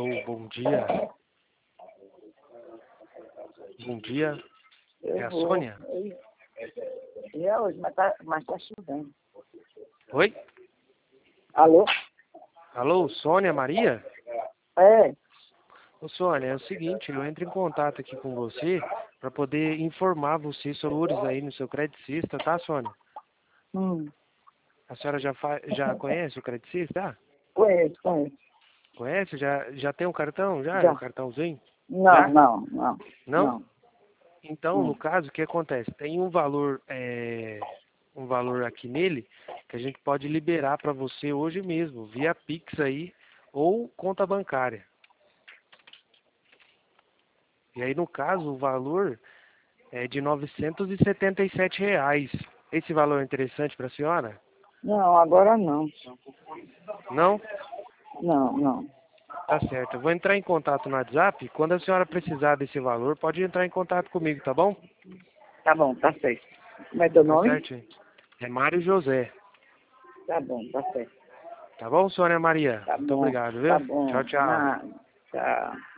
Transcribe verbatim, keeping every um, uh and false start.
Alô, bom dia. Bom dia. Eu É a vou. Sônia? E é hoje, mas tá, mas tá chovendo. Oi? Alô? Alô, Sônia Maria? É, Ô, Sônia, é o seguinte, eu entro em contato aqui com você para poder informar você sobre os valores aí no seu Credicista, tá, Sônia? hum, A senhora já, fa... já conhece o Credicista? conheço, conheço. Conhece? Já, já tem um cartão? Já? É um Já. cartãozinho? Não, Já? não, não, Não? não. Então, no Hum. caso, o que acontece? Tem um valor, é, um valor aqui nele que a gente pode liberar para você hoje mesmo, via Pix aí ou conta bancária. E aí, no caso, o valor é de novecentos e setenta e sete reais. Esse valor é interessante para a senhora? Não, agora não. Não? Não, não. Tá certo. Eu vou entrar em contato no WhatsApp. Quando a senhora precisar desse valor, pode entrar em contato comigo, tá bom? Tá bom, tá certo. Como é teu Tá nome? certo. É Mário José. Tá bom, tá certo. Tá bom, Sônia Maria? Tá Muito bom, obrigado, tá viu? bom. Tchau, tchau. Nada. Tchau.